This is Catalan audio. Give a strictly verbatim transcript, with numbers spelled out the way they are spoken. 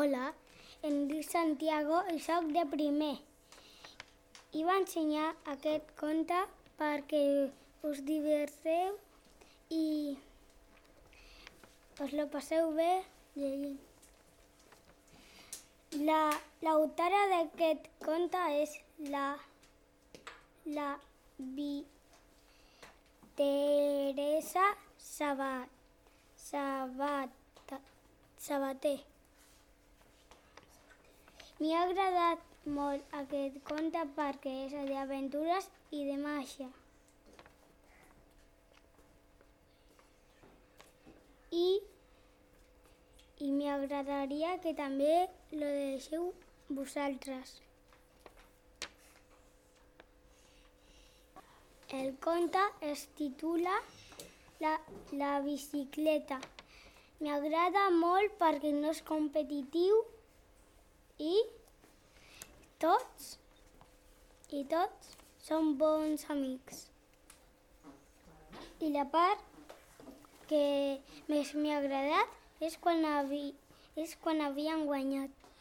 Hola, em dic Santiago i soc de primer. I va ensenyar aquest conte perquè us diverteu i us lo passeu bé llegint. La l'autora d'aquest conte és la, la Vi, Teresa Sabat, Sabat, Sabater. M'ha agradat molt aquest conte perquè és d'aventures i de màgia. I, i m'agradaria que també lo deixeu vosaltres. El conte es titula La, la bicicleta. M'agrada molt perquè no és competitiu i tots, i tots són bons amics. I la part que més m'ha agradat és quan, havi, és quan havien guanyat.